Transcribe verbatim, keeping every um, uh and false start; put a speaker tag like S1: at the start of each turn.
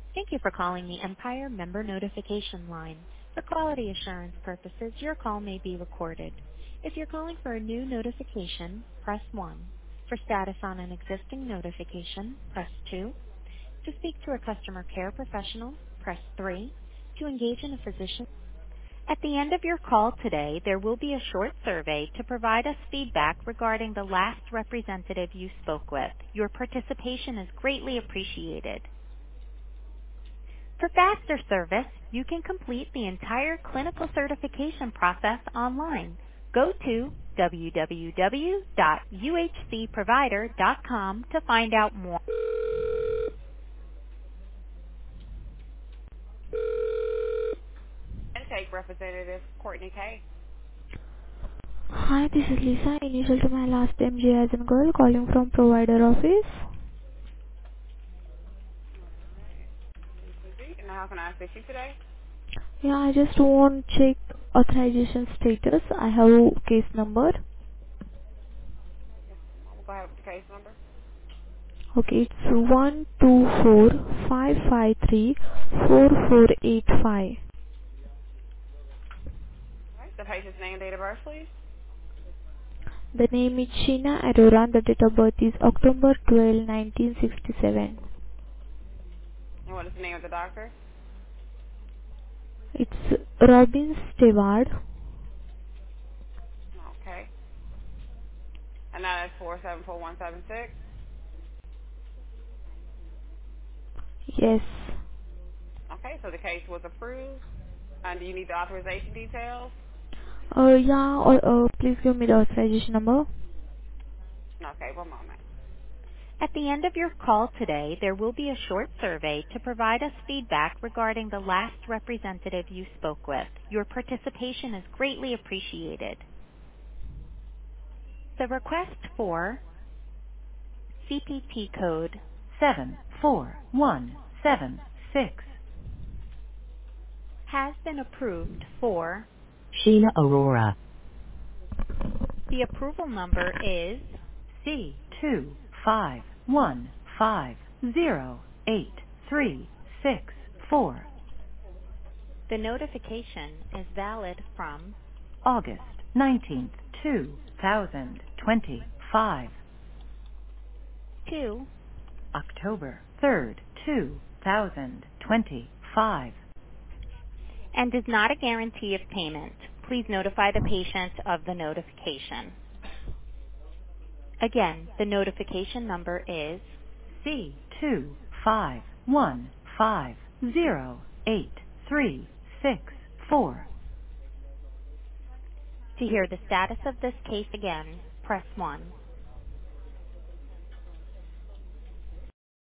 S1: Thank you for calling the Empire Member Notification Line. For quality assurance purposes, your call may be recorded. If you're calling for a new notification, press one. For status on an existing notification, press two. To speak to a customer care professional, press three. To engage in a physician. At the end of your call today, there will be a short survey to provide us feedback regarding the last representative you spoke with. Your participation is greatly appreciated. For faster service, you can complete the entire clinical certification process online. Go to w w w dot u h c provider dot com to find out more. Intake representative Courtney K.
S2: Hi, this is Lisa, initial to my last name J as in girl, calling from provider office.
S1: And how can I assist you today?
S2: Yeah, I just want check authorization status. I have case number.
S1: We'll go ahead with the case number.
S2: Okay, it's one two four five five three four four eight five.
S1: All right. The patient's name, date of birth, please.
S2: The name is Sheena Arora and the date of birth is October twelfth, nineteen sixty-seven.
S1: And what is the name of the doctor?
S2: It's Robin Stewart.
S1: Okay. And that is four seven four one seven six.
S2: Yes.
S1: Okay, so the case was approved. And do you need the authorization details?
S2: Uh, yeah, or uh, please give me the authorization number.
S1: Okay, one moment. At the end of your call today, there will be a short survey to provide us feedback regarding the last representative you spoke with. Your participation is greatly appreciated. The request for C P T code seven four one seven six has been approved for Sheena Aurora. The approval number is C two five one five zero eight three six four. The notification is valid from August nineteenth, two thousand twenty-five to October third, two thousand twenty-five, and is not a guarantee of payment. Please notify the patient of the notification. Again, the notification number is C two five one five zero eight three six four. To hear the status of this case again, press one.